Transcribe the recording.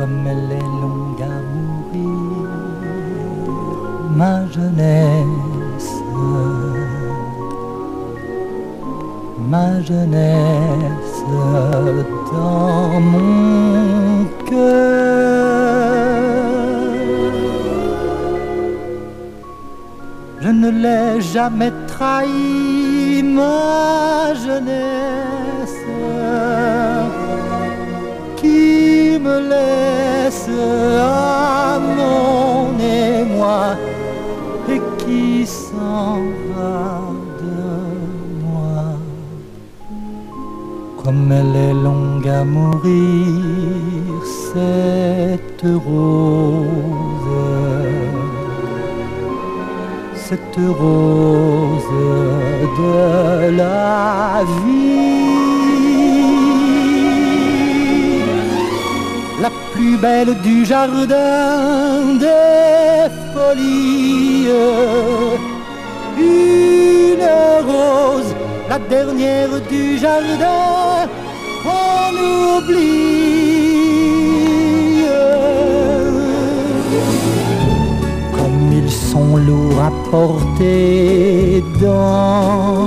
comme elle est longue à mourir, ma jeunesse, ma jeunesse dans mon cœur. Je ne l'ai jamais trahi, ma jeunesse, qui me laisse à mon émoi et qui s'en va de moi. Comme elle est longue à mourir, cette rose, cette rose de la vie, la plus belle du jardin des folies, une rose, la dernière du jardin, on oublie. Comme ils sont lourds à porter dans